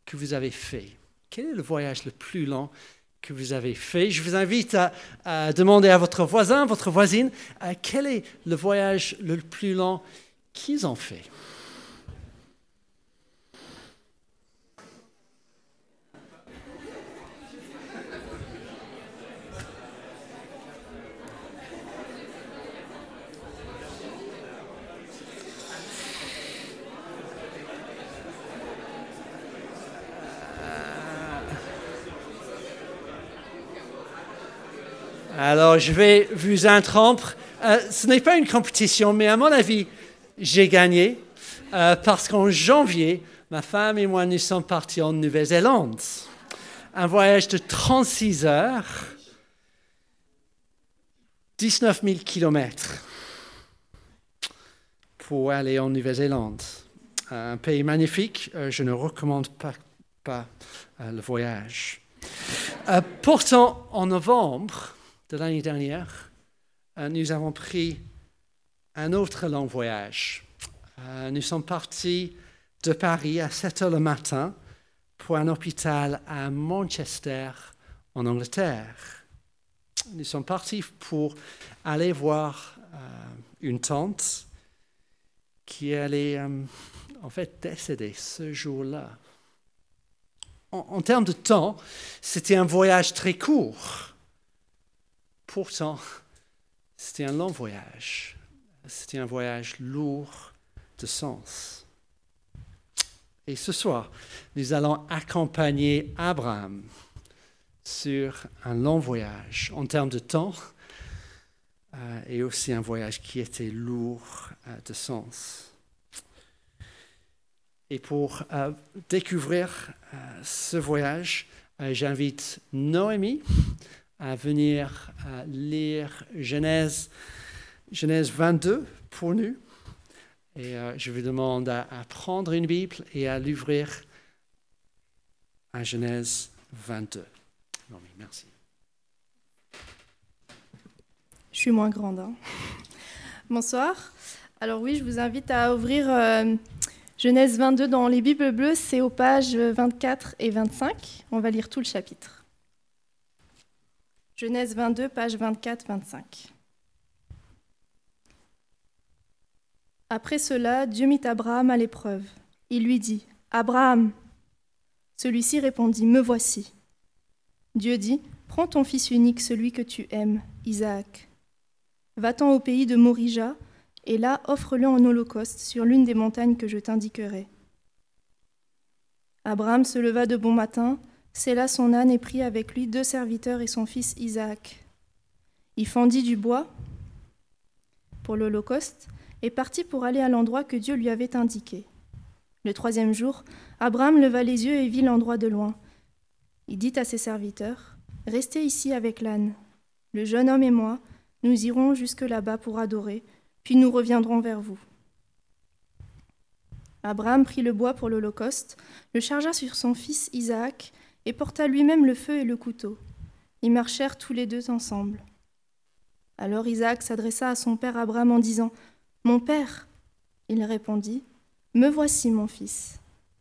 que vous avez fait? Quel est le voyage le plus long que vous avez fait? Je vous invite à demander à votre voisin, votre voisine, quel est le voyage le plus long qu'ils ont fait? Alors, je vais vous interrompre. Ce n'est pas une compétition, mais à mon avis, j'ai gagné parce qu'en janvier, ma femme et moi, nous sommes partis en Nouvelle-Zélande. Un voyage de 36 heures, 19 000 kilomètres pour aller en Nouvelle-Zélande. Un pays magnifique, je ne recommande pas le voyage. Pourtant, en novembre de l'année dernière, nous avons pris un autre long voyage. Nous sommes partis de Paris à 7 heures le matin pour un hôpital à Manchester, en Angleterre. Nous sommes partis pour aller voir une tante qui allait en fait décéder ce jour-là. En termes de temps, c'était un voyage très court. Pourtant, c'était un long voyage. C'était un voyage lourd de sens. Et ce soir, nous allons accompagner Abraham sur un long voyage en termes de temps et aussi un voyage qui était lourd de sens. Et pour découvrir ce voyage, j'invite Noémie à venir lire Genèse 22 pour nous. Et je vous demande à prendre une Bible et à l'ouvrir à Genèse 22. Noémie, merci. Je suis moins grande. Hein. Bonsoir. Alors oui, je vous invite à ouvrir Genèse 22 dans les Bibles bleues. C'est aux pages 24 et 25. On va lire tout le chapitre. Genèse 22, pages 24-25. Après cela, Dieu mit Abraham à l'épreuve. Il lui dit, « Abraham !» Celui-ci répondit, « Me voici. » Dieu dit, « Prends ton fils unique, celui que tu aimes, Isaac. Va-t'en au pays de Morija, et là offre-le en holocauste sur l'une des montagnes que je t'indiquerai. » Abraham se leva de bon matin, sella son âne et prit avec lui 2 serviteurs et son fils Isaac. Il fendit du bois pour l'holocauste et partit pour aller à l'endroit que Dieu lui avait indiqué. Le 3e jour, Abraham leva les yeux et vit l'endroit de loin. Il dit à ses serviteurs, « Restez ici avec l'âne. Le jeune homme et moi, nous irons jusque là-bas pour adorer, puis nous reviendrons vers vous. » Abraham prit le bois pour l'holocauste, le chargea sur son fils Isaac et porta lui-même le feu et le couteau. Ils marchèrent tous les deux ensemble. Alors Isaac s'adressa à son père Abraham en disant, « Mon père !» Il répondit, « Me voici, mon fils. »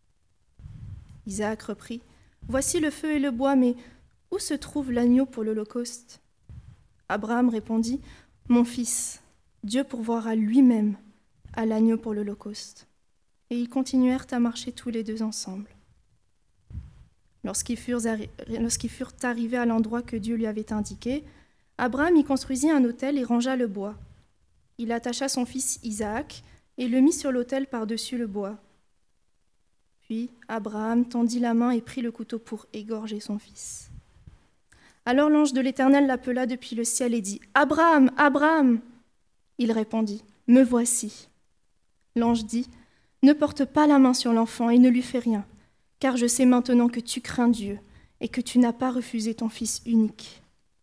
Isaac reprit, « Voici le feu et le bois, mais où se trouve l'agneau pour l'holocauste ?» Abraham répondit, « Mon fils, Dieu pourvoira lui-même à l'agneau pour l'holocauste. » Et ils continuèrent à marcher tous les deux ensemble. Lorsqu'ils furent arrivés à l'endroit que Dieu lui avait indiqué, Abraham y construisit un autel et rangea le bois. Il attacha son fils Isaac et le mit sur l'autel par-dessus le bois. Puis Abraham tendit la main et prit le couteau pour égorger son fils. Alors l'ange de l'Éternel l'appela depuis le ciel et dit « Abraham, Abraham !» Il répondit « Me voici. » L'ange dit « Ne porte pas la main sur l'enfant et ne lui fais rien. Car je sais maintenant que tu crains Dieu et que tu n'as pas refusé ton fils unique. »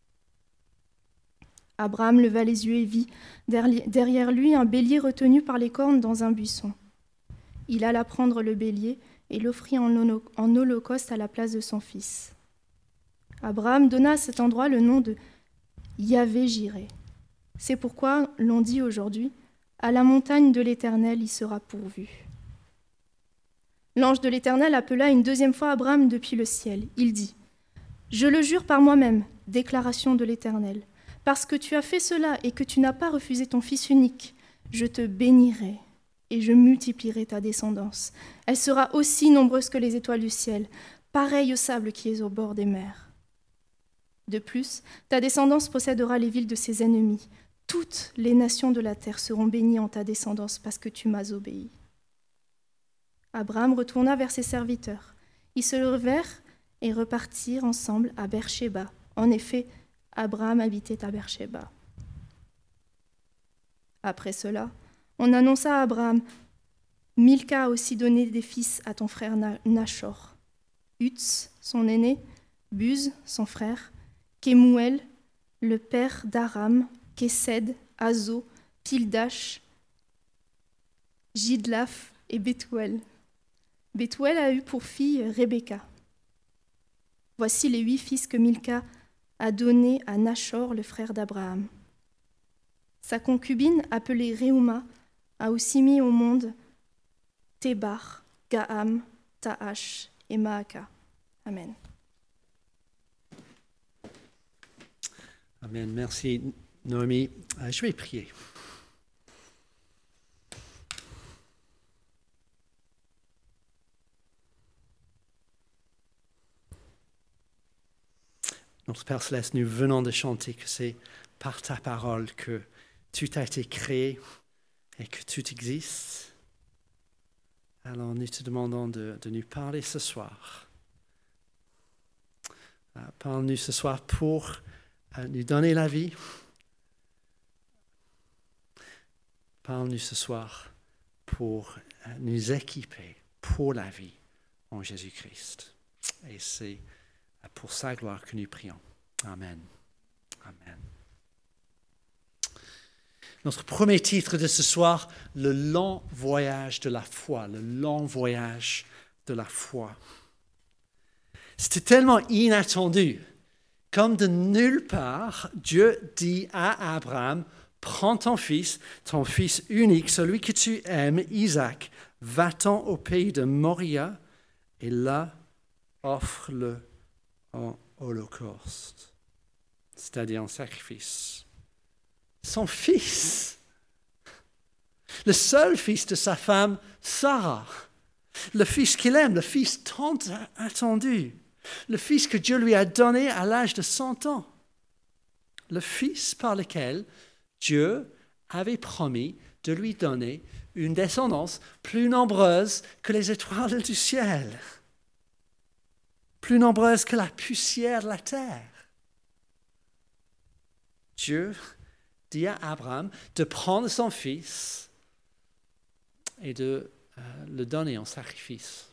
Abraham leva les yeux et vit derrière lui un bélier retenu par les cornes dans un buisson. Il alla prendre le bélier et l'offrit en holocauste à la place de son fils. Abraham donna à cet endroit le nom de Yahvé-Jiré. C'est pourquoi l'on dit aujourd'hui « À la montagne de l'Éternel y sera pourvu ». L'ange de l'Éternel appela une deuxième fois Abraham depuis le ciel. Il dit, « Je le jure par moi-même, déclaration de l'Éternel, parce que tu as fait cela et que tu n'as pas refusé ton fils unique, je te bénirai et je multiplierai ta descendance. Elle sera aussi nombreuse que les étoiles du ciel, pareille au sable qui est au bord des mers. De plus, ta descendance possédera les villes de ses ennemis. Toutes les nations de la terre seront bénies en ta descendance parce que tu m'as obéi. » Abraham retourna vers ses serviteurs. Ils se levèrent et repartirent ensemble à Beer-Shéba. En effet, Abraham habitait à Beer-Shéba. Après cela, on annonça à Abraham, « Milca a aussi donné des fils à ton frère Nachor. Uts, son aîné, Buz, son frère, Kemuel, le père d'Aram, Kesed, Azo, Pildash, Jidlaph et Bethuel. Bethuel a eu pour fille Rebecca. Voici les 8 fils que Milca a donnés à Nachor, le frère d'Abraham. Sa concubine, appelée Reuma, a aussi mis au monde Tébar, Gaham, Tahash et Maaka. Amen. Amen. Merci, Noémie. Je vais prier. Notre Père Céleste, nous venons de chanter que c'est par ta parole que tout a été créé et que tout existe. Alors nous te demandons de nous parler ce soir. Parle-nous ce soir pour nous donner la vie. Parle-nous ce soir pour nous équiper pour la vie en Jésus-Christ. Et c'est pour sa gloire que nous prions. Amen. Amen. Notre premier titre de ce soir, le long voyage de la foi. Le long voyage de la foi. C'était tellement inattendu. Comme de nulle part, Dieu dit à Abraham, prends ton fils unique, celui que tu aimes, Isaac, va-t'en au pays de Moria et là, offre-le en holocauste, c'est-à-dire en sacrifice. Son fils, le seul fils de sa femme, Sarah, le fils qu'il aime, le fils tant attendu, le fils que Dieu lui a donné à l'âge de 100 ans, le fils par lequel Dieu avait promis de lui donner une descendance plus nombreuse que les étoiles du ciel, plus nombreuse que la poussière de la terre. Dieu dit à Abraham de prendre son fils et de le donner en sacrifice.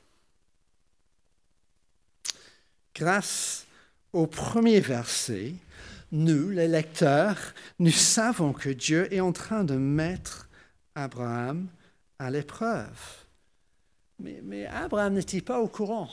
Grâce au premier verset, nous, les lecteurs, nous savons que Dieu est en train de mettre Abraham à l'épreuve. Mais Abraham n'était pas au courant.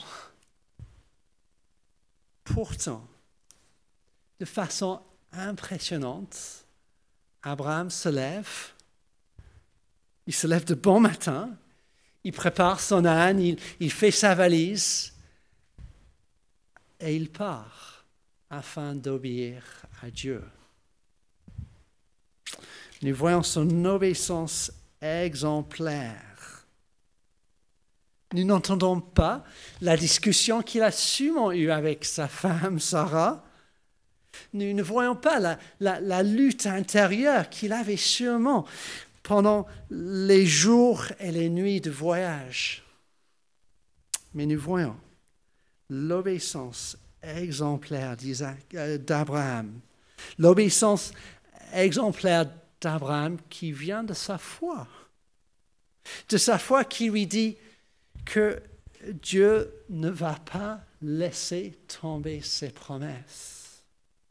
Pourtant, de façon impressionnante, Abraham se lève. Il se lève de bon matin. Il prépare son âne, il fait sa valise et il part afin d'obéir à Dieu. Nous voyons son obéissance exemplaire. Nous n'entendons pas la discussion qu'il a sûrement eue avec sa femme Sarah. Nous ne voyons pas la lutte intérieure qu'il avait sûrement pendant les jours et les nuits de voyage. Mais nous voyons l'obéissance exemplaire d'Abraham. L'obéissance exemplaire d'Abraham qui vient de sa foi. De sa foi qui lui dit que Dieu ne va pas laisser tomber ses promesses.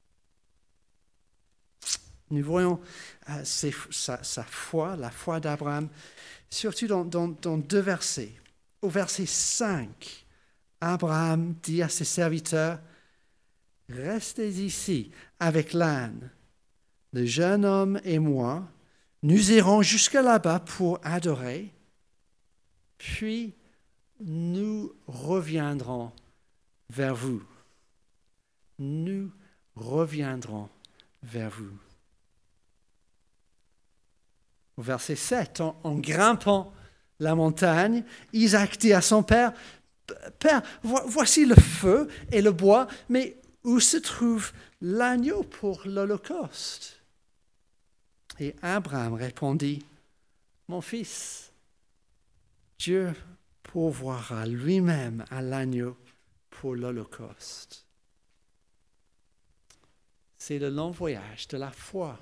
Nous voyons sa foi, la foi d'Abraham, surtout dans 2 versets. Au verset 5, Abraham dit à ses serviteurs, « Restez ici avec l'âne. Le jeune homme et moi, nous irons jusque là-bas pour adorer, puis nous reviendrons vers vous. Nous reviendrons vers vous. Au verset 7, en grimpant la montagne, Isaac dit à son père, « Père, voici le feu et le bois, mais où se trouve l'agneau pour l'Holocauste ?» Et Abraham répondit, « Mon fils, Dieu pourvoira lui-même à l'agneau pour l'Holocauste. » C'est le long voyage de la foi.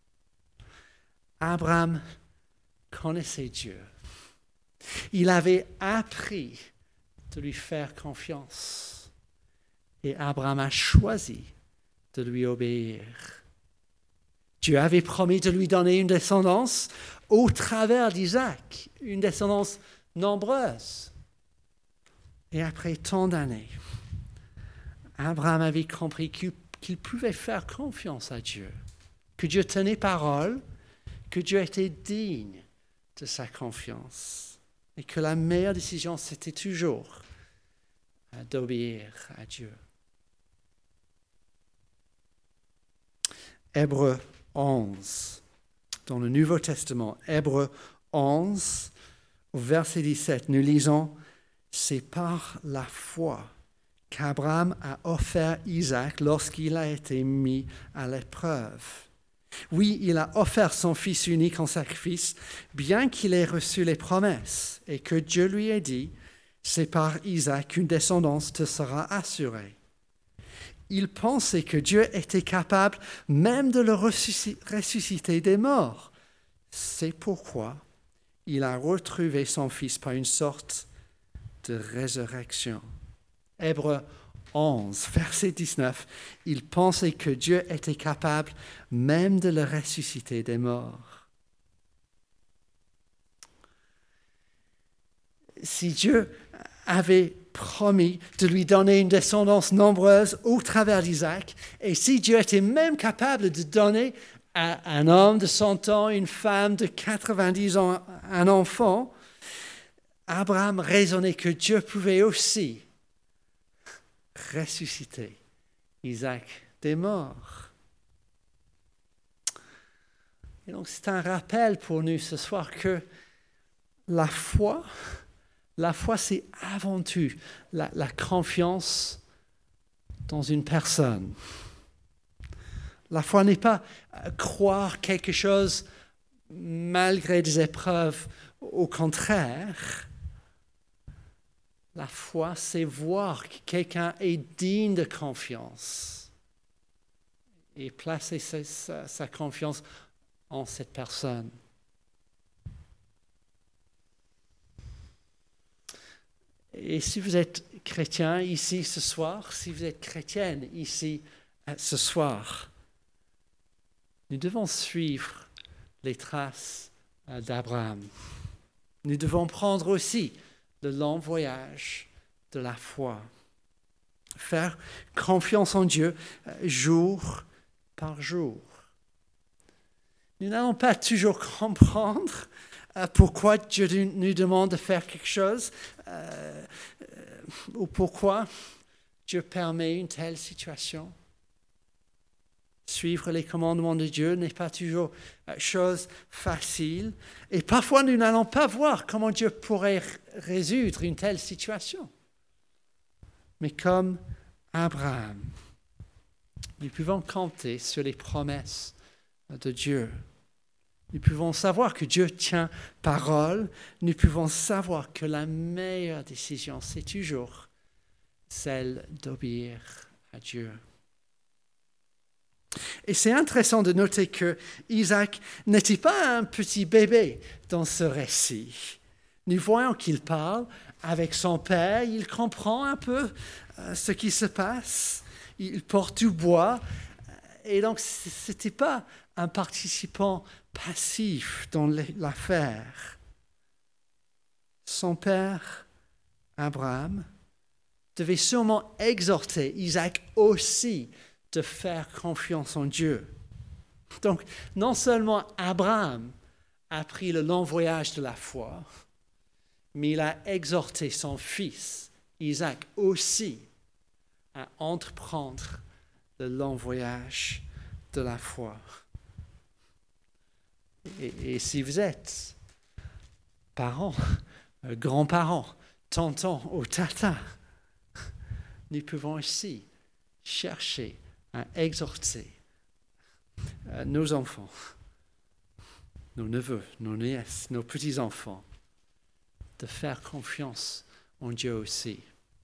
Abraham connaissait Dieu. Il avait appris de lui faire confiance. Et Abraham a choisi de lui obéir. Dieu avait promis de lui donner une descendance au travers d'Isaac, une descendance nombreuse. Et après tant d'années, Abraham avait compris qu'il pouvait faire confiance à Dieu, que Dieu tenait parole, que Dieu était digne de sa confiance et que la meilleure décision, c'était toujours d'obéir à Dieu. Hébreux 11, dans le Nouveau Testament, Hébreux 11, au verset 17, nous lisons « C'est par la foi qu'Abraham a offert Isaac lorsqu'il a été mis à l'épreuve. Oui, il a offert son fils unique en sacrifice, bien qu'il ait reçu les promesses, et que Dieu lui ait dit, c'est par Isaac qu'une descendance te sera assurée. Il pensait que Dieu était capable même de le ressusciter des morts. C'est pourquoi il a retrouvé son fils par une sorte de résurrection. Hébreux 11, verset 19, il pensait que Dieu était capable même de le ressusciter des morts. Si Dieu avait promis de lui donner une descendance nombreuse au travers d'Isaac, et si Dieu était même capable de donner à un homme de 100 ans, une femme de 90 ans, un enfant, Abraham raisonnait que Dieu pouvait aussi ressusciter Isaac des morts. Et donc c'est un rappel pour nous ce soir que la foi c'est avant tout la confiance dans une personne. La foi n'est pas croire quelque chose malgré des épreuves, au contraire. La foi, c'est voir que quelqu'un est digne de confiance et placer sa confiance en cette personne. Et si vous êtes chrétien ici ce soir, si vous êtes chrétienne ici ce soir, nous devons suivre les traces d'Abraham. Nous devons prendre aussi le long voyage de la foi. Faire confiance en Dieu jour par jour. Nous n'allons pas toujours comprendre pourquoi Dieu nous demande de faire quelque chose ou pourquoi Dieu permet une telle situation. Suivre les commandements de Dieu n'est pas toujours chose facile. Et parfois, nous n'allons pas voir comment Dieu pourrait résoudre une telle situation. Mais comme Abraham, nous pouvons compter sur les promesses de Dieu. Nous pouvons savoir que Dieu tient parole. Nous pouvons savoir que la meilleure décision, c'est toujours celle d'obéir à Dieu. Et c'est intéressant de noter que Isaac n'était pas un petit bébé dans ce récit. Nous voyons qu'il parle avec son père, il comprend un peu ce qui se passe, il porte du bois, et donc ce n'était pas un participant passif dans l'affaire. Son père, Abraham, devait sûrement exhorter Isaac aussi de faire confiance en Dieu. Donc, non seulement Abraham a pris le long voyage de la foi, mais il a exhorté son fils, Isaac, aussi à entreprendre le long voyage de la foi. Et si vous êtes parents, grands-parents, tontons ou tatas, nous pouvons aussi chercher à exhorter nos enfants, nos neveux, nos nièces, nos petits-enfants, de faire confiance en Dieu aussi.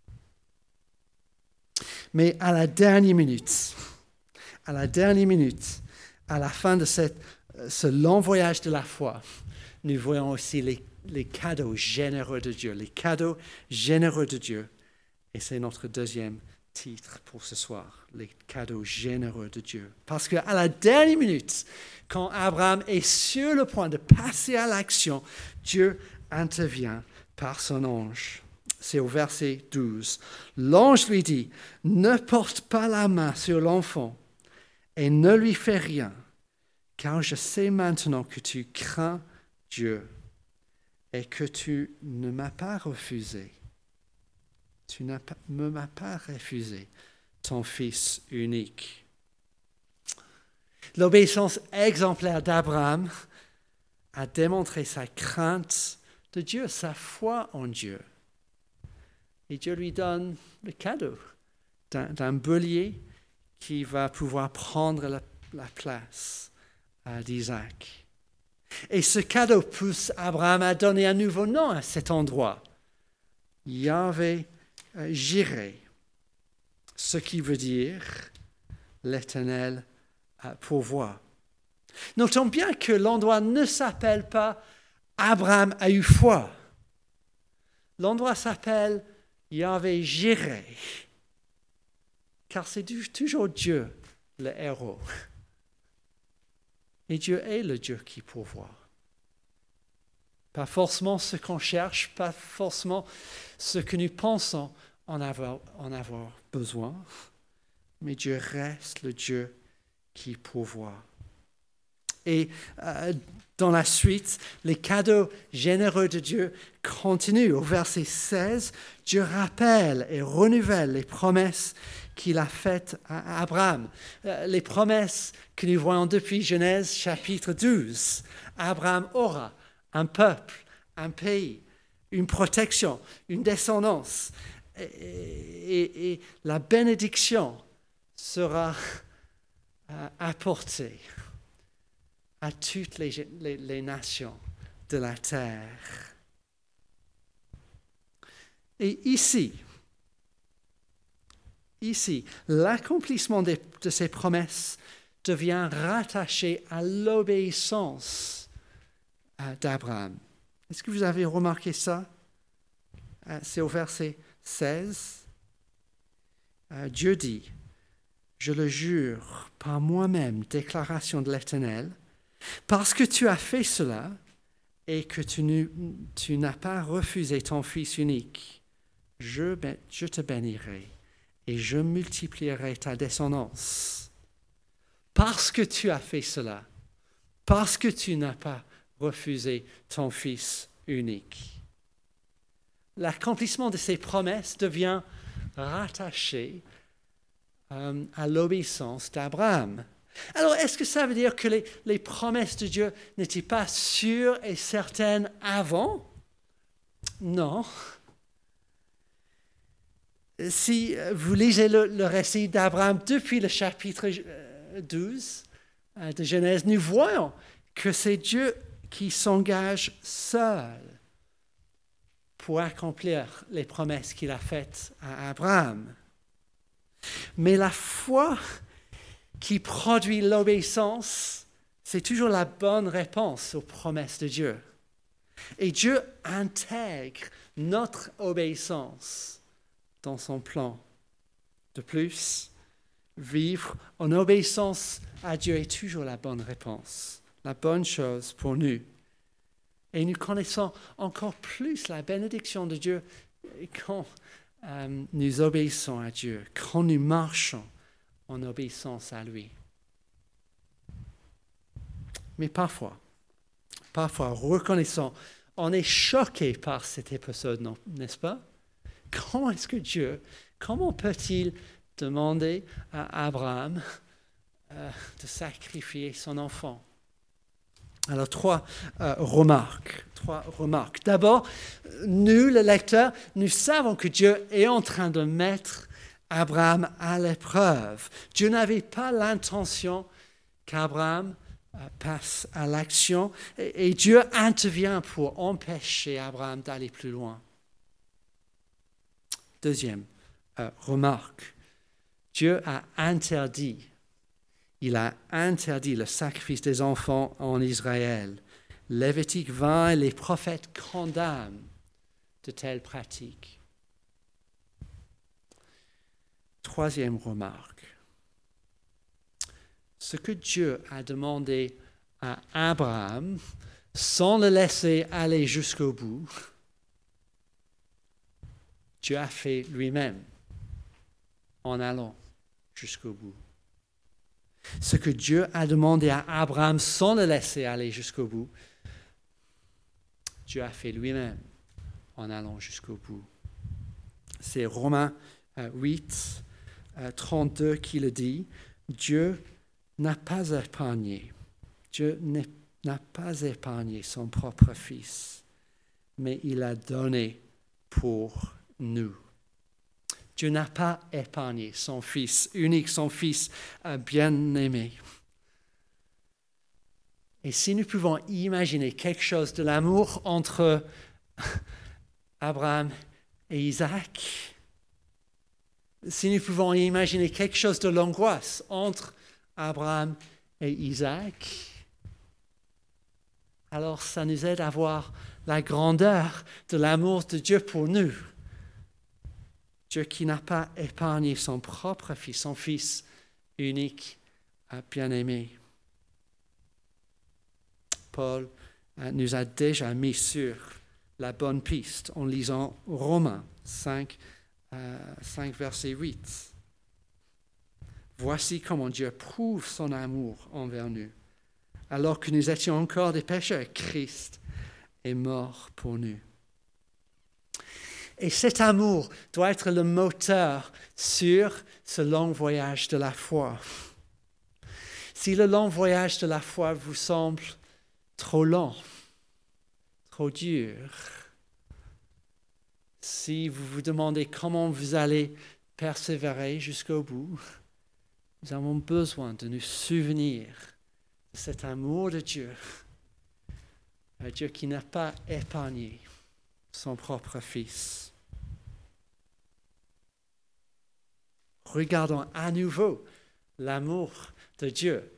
Mais à la dernière minute, à la fin de ce long voyage de la foi, nous voyons aussi les cadeaux généreux de Dieu, les cadeaux généreux de Dieu. Et c'est notre deuxième titre pour ce soir, les cadeaux généreux de Dieu. Parce qu'à la dernière minute, quand Abraham est sur le point de passer à l'action, Dieu intervient par son ange. C'est au verset 12. L'ange lui dit, « Ne porte pas la main sur l'enfant et ne lui fais rien, car je sais maintenant que tu crains Dieu et que tu ne m'as pas refusé. Tu ne m'as pas refusé ton Fils unique. » L'obéissance exemplaire d'Abraham a démontré sa crainte de Dieu, sa foi en Dieu. Et Dieu lui donne le cadeau d'un bélier qui va pouvoir prendre la place d'Isaac. Et ce cadeau pousse Abraham à donner un nouveau nom à cet endroit. Yahvé Jireh, ce qui veut dire l'Éternel pourvoit. Notons bien que l'endroit ne s'appelle pas Abraham a eu foi. L'endroit s'appelle Yahvé Jireh, car c'est toujours Dieu le héros. Et Dieu est le Dieu qui pourvoit. Pas forcément ce qu'on cherche, pas forcément ce que nous pensons en avoir besoin, mais Dieu reste le Dieu qui pourvoit. Et dans la suite, les cadeaux généreux de Dieu continuent. Au verset 16, Dieu rappelle et renouvelle les promesses qu'il a faites à Abraham. Les promesses que nous voyons depuis Genèse chapitre 12. Abraham aura un peuple, un pays, une protection, une descendance. Et la bénédiction sera apportée à toutes les nations de la terre. Et ici, l'accomplissement de ces promesses devient rattaché à l'obéissance d'Abraham. Est-ce que vous avez remarqué ça? C'est au verset 16. Dieu dit, « Je le jure par moi-même, déclaration de l'Éternel, parce que tu as fait cela et que tu n'as pas refusé ton Fils unique, je te bénirai et je multiplierai ta descendance. Parce que tu as fait cela, parce que tu n'as pas refusé ton Fils unique. » L'accomplissement de ces promesses devient rattaché à l'obéissance d'Abraham. Alors, est-ce que ça veut dire que les promesses de Dieu n'étaient pas sûres et certaines avant? Non. Si vous lisez le récit d'Abraham depuis le chapitre 12 de Genèse, nous voyons que c'est Dieu qui s'engage seul pour accomplir les promesses qu'il a faites à Abraham. Mais la foi qui produit l'obéissance, c'est toujours la bonne réponse aux promesses de Dieu. Et Dieu intègre notre obéissance dans son plan. De plus, vivre en obéissance à Dieu est toujours la bonne réponse, la bonne chose pour nous. Et nous connaissons encore plus la bénédiction de Dieu quand nous obéissons à Dieu, quand nous marchons en obéissance à lui. Mais parfois, reconnaissons on est choqué par cet épisode, n'est-ce pas? Comment peut-il demander à Abraham de sacrifier son enfant? Alors, trois remarques. D'abord, nous, le lecteur, nous savons que Dieu est en train de mettre Abraham à l'épreuve. Dieu n'avait pas l'intention qu'Abraham passe à l'action et Dieu intervient pour empêcher Abraham d'aller plus loin. Deuxième remarque, Dieu a interdit le sacrifice des enfants en Israël. Lévitique 20, les prophètes condamnent de telles pratiques. Troisième remarque, ce que Dieu a demandé à Abraham, sans le laisser aller jusqu'au bout, Dieu a fait lui-même en allant jusqu'au bout. Ce que Dieu a demandé à Abraham sans le laisser aller jusqu'au bout, Dieu a fait lui-même en allant jusqu'au bout. C'est Romains 8, 32 qui le dit. Dieu n'a pas épargné son propre Fils, mais il l'a donné pour nous. Dieu n'a pas épargné son Fils unique, son Fils bien-aimé. Et si nous pouvons imaginer quelque chose de l'amour entre Abraham et Isaac, si nous pouvons imaginer quelque chose de l'angoisse entre Abraham et Isaac, alors ça nous aide à voir la grandeur de l'amour de Dieu pour nous. Dieu qui n'a pas épargné son propre Fils, son Fils unique, bien-aimé. Paul nous a déjà mis sur la bonne piste en lisant Romains 5, verset 8. Voici comment Dieu prouve son amour envers nous. Alors que nous étions encore des pécheurs, Christ est mort pour nous. Et cet amour doit être le moteur sur ce long voyage de la foi. Si le long voyage de la foi vous semble trop long, trop dur, si vous vous demandez comment vous allez persévérer jusqu'au bout, nous avons besoin de nous souvenir de cet amour de Dieu, un Dieu qui n'a pas épargné son propre Fils. Regardons à nouveau l'amour de Dieu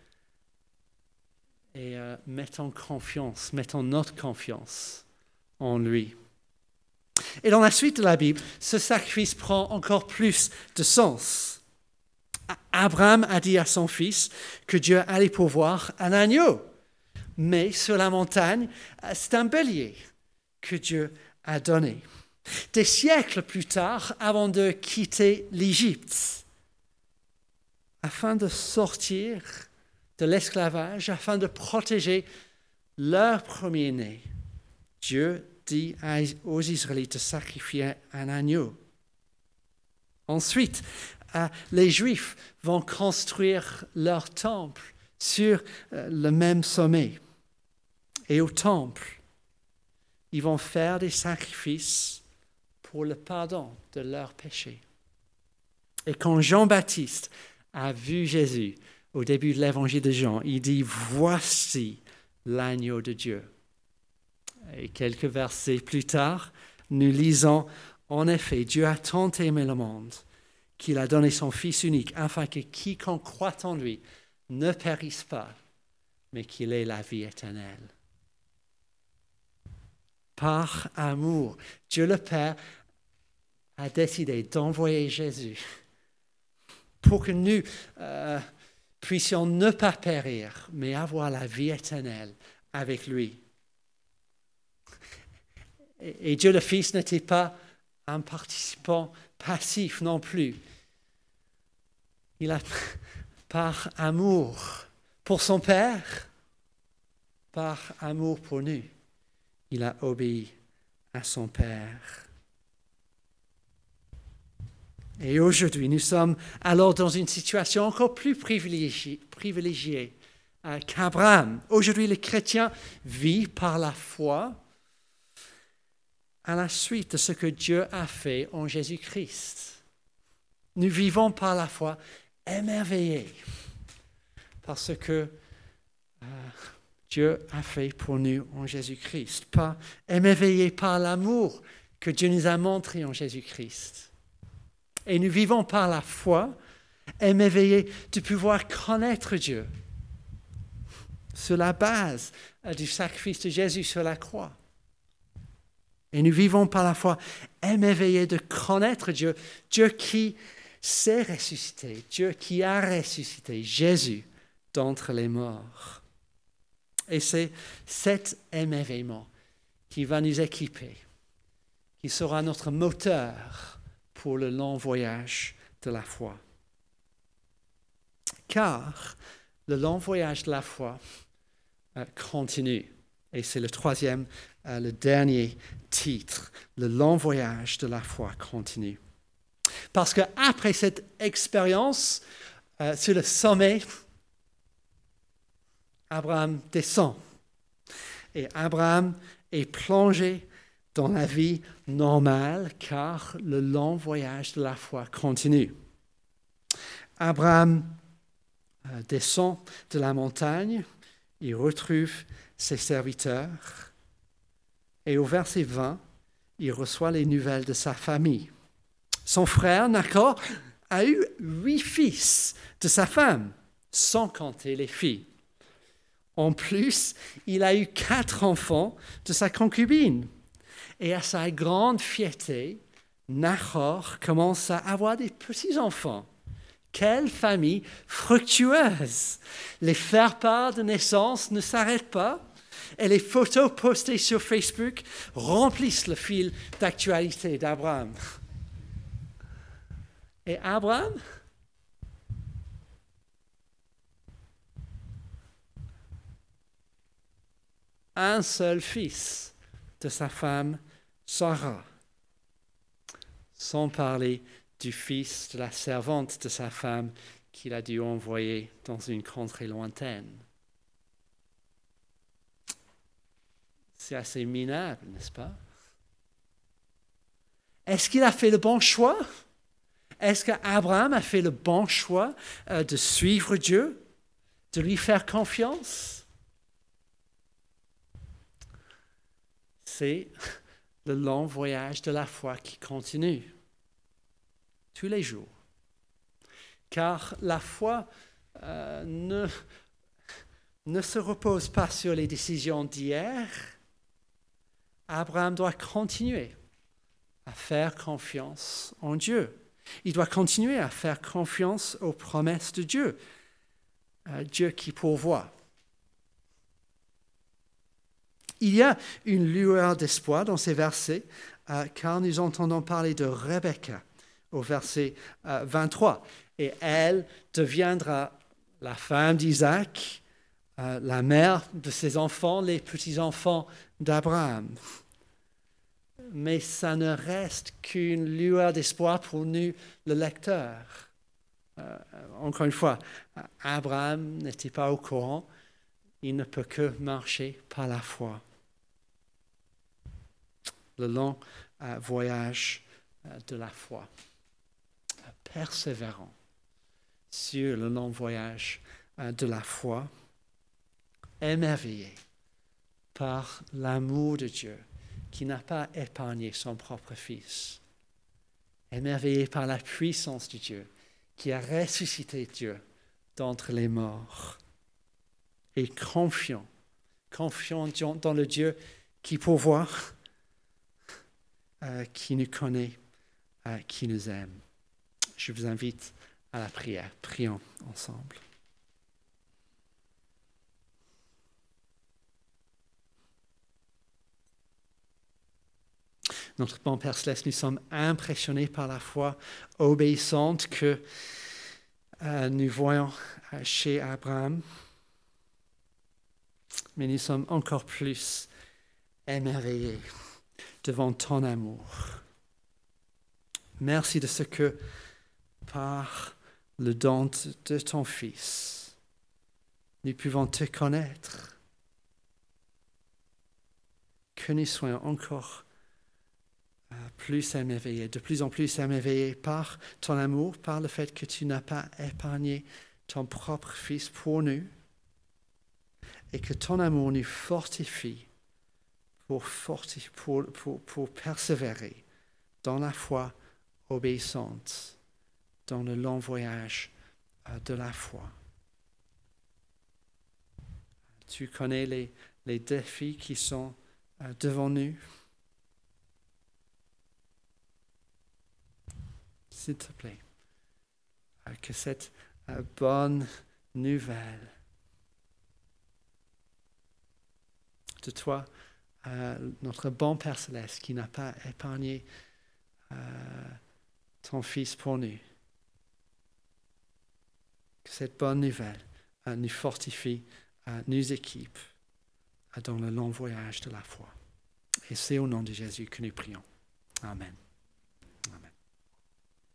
et mettons notre confiance en lui. Et dans la suite de la Bible, ce sacrifice prend encore plus de sens. Abraham a dit à son fils que Dieu allait pourvoir un agneau. Mais sur la montagne, c'est un bélier que Dieu a donné. Des siècles plus tard, avant de quitter l'Égypte, afin de sortir de l'esclavage, afin de protéger leur premier-né, Dieu dit aux Israélites de sacrifier un agneau. Ensuite, les Juifs vont construire leur temple sur le même sommet. Et au temple, ils vont faire des sacrifices pour le pardon de leurs péchés. Et quand Jean-Baptiste a vu Jésus au début de l'évangile de Jean, il dit « Voici l'agneau de Dieu ». Et quelques versets plus tard, nous lisons « En effet, Dieu a tant aimé le monde qu'il a donné son Fils unique, afin que quiconque croit en lui ne périsse pas, mais qu'il ait la vie éternelle. » Par amour, Dieu le Père a décidé d'envoyer Jésus pour que nous puissions ne pas périr, mais avoir la vie éternelle avec lui. Et Dieu le Fils n'était pas un participant passif non plus. Il a, par amour pour son Père, par amour pour nous, il a obéi à son Père. Et aujourd'hui, nous sommes alors dans une situation encore plus privilégiée qu'Abraham. Aujourd'hui, le chrétien vit par la foi à la suite de ce que Dieu a fait en Jésus-Christ. Nous vivons par la foi émerveillés par ce que Dieu a fait pour nous en Jésus-Christ. Pas émerveillés par l'amour que Dieu nous a montré en Jésus-Christ. Et nous vivons par la foi, émerveillés de pouvoir connaître Dieu sur la base du sacrifice de Jésus sur la croix. Et nous vivons par la foi, émerveillés de connaître Dieu, Dieu qui s'est ressuscité, Dieu qui a ressuscité Jésus d'entre les morts. Et c'est cet émerveillement qui va nous équiper, qui sera notre moteur pour le long voyage de la foi. Car le long voyage de la foi continue. Et c'est le dernier titre. Le long voyage de la foi continue. Parce qu'après cette expérience sur le sommet, Abraham descend. Et Abraham est plongé dans la vie normale, car le long voyage de la foi continue. Abraham descend de la montagne, il retrouve ses serviteurs, et au verset 20, il reçoit les nouvelles de sa famille. Son frère, Nachor, a eu 8 fils de sa femme, sans compter les filles. En plus, il a eu 4 enfants de sa concubine. Et à sa grande fierté, Nachor commence à avoir des petits-enfants. Quelle famille fructueuse! Les faire-part de naissance ne s'arrêtent pas et les photos postées sur Facebook remplissent le fil d'actualité d'Abraham. Et Abraham, un seul fils de sa femme Sarah, sans parler du fils de la servante de sa femme qu'il a dû envoyer dans une contrée lointaine. C'est assez minable, n'est-ce pas? Est-ce qu'il a fait le bon choix? Est-ce qu'Abraham a fait le bon choix de suivre Dieu, de lui faire confiance? C'est le long voyage de la foi qui continue tous les jours. Car la foi ne se repose pas sur les décisions d'hier. Abraham doit continuer à faire confiance en Dieu. Il doit continuer à faire confiance aux promesses de Dieu. Dieu qui pourvoit. Il y a une lueur d'espoir dans ces versets, car nous entendons parler de Rebecca au verset 23. Et elle deviendra la femme d'Isaac, la mère de ses enfants, les petits-enfants d'Abraham. Mais ça ne reste qu'une lueur d'espoir pour nous, le lecteur. Encore une fois, Abraham n'était pas au courant, il ne peut que marcher par la foi. Le long voyage de la foi, persévérant sur le long voyage de la foi, émerveillé par l'amour de Dieu qui n'a pas épargné son propre Fils, émerveillé par la puissance de Dieu qui a ressuscité Dieu d'entre les morts, et confiant dans le Dieu qui pourvoit, qui nous connaît, qui nous aime. Je vous invite à la prière. Prions ensemble. Notre bon Père Céleste, nous sommes impressionnés par la foi obéissante que nous voyons chez Abraham. Mais nous sommes encore plus émerveillés devant ton amour. Merci de ce que, par le don de ton Fils, nous pouvons te connaître, que nous soyons encore plus émerveillés, de plus en plus émerveillés par ton amour, par le fait que tu n'as pas épargné ton propre Fils pour nous, et que ton amour nous fortifie pour persévérer dans la foi obéissante, dans le long voyage de la foi. Tu connais les défis qui sont devant nous. S'il te plaît, que cette bonne nouvelle de toi, notre bon Père Céleste, qui n'a pas épargné ton Fils pour nous, que cette bonne nouvelle nous fortifie, nous équipe dans le long voyage de la foi. Et c'est au nom de Jésus que nous prions. Amen.